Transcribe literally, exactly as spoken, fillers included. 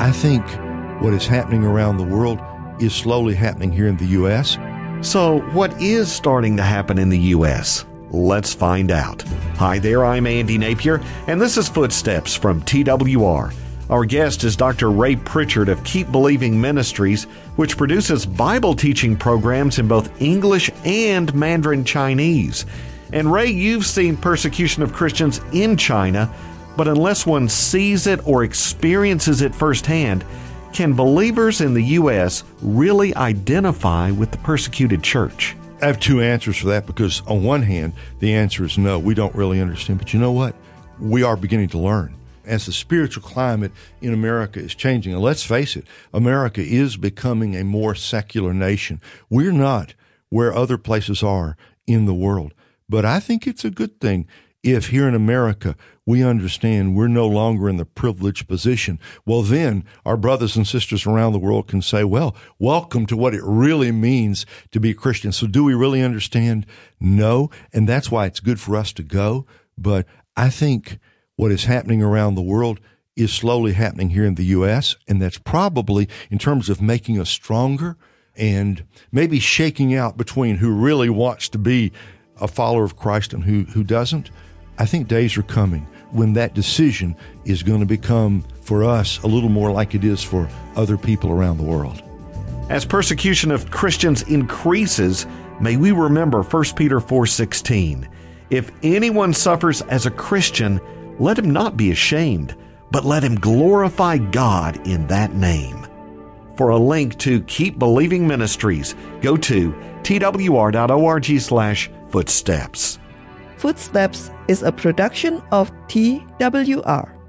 I think what is happening around the world is slowly happening here in the U S. So what is starting to happen in the U S? Let's find out. Hi there, I'm Andy Napier, and this is Footsteps from T W R. Our guest is Doctor Ray Pritchard of Keep Believing Ministries, which produces Bible teaching programs in both English and Mandarin Chinese. And Ray, you've seen persecution of Christians in China, but unless one sees it or experiences it firsthand, can believers in the U S really identify with the persecuted church? I have two answers for that, because on one hand, the answer is no, we don't really understand. But you know what? We are beginning to learn. As the spiritual climate in America is changing, and let's face it, America is becoming a more secular nation. We're not where other places are in the world. But I think it's a good thing if here in America we understand we're no longer in the privileged position. Well, then our brothers and sisters around the world can say, well, welcome to what it really means to be a Christian. So do we really understand? No. And that's why it's good for us to go. But I think what is happening around the world is slowly happening here in the U S. And that's probably, in terms of making us stronger and maybe shaking out between who really wants to be a follower of Christ and who, who doesn't. I think days are coming when that decision is going to become, for us, a little more like it is for other people around the world. As persecution of Christians increases, may we remember First Peter four sixteen. If anyone suffers as a Christian, let him not be ashamed, but let him glorify God in that name. For a link to Keep Believing Ministries, go to twr.org slash footsteps. Footsteps is a production of T W R.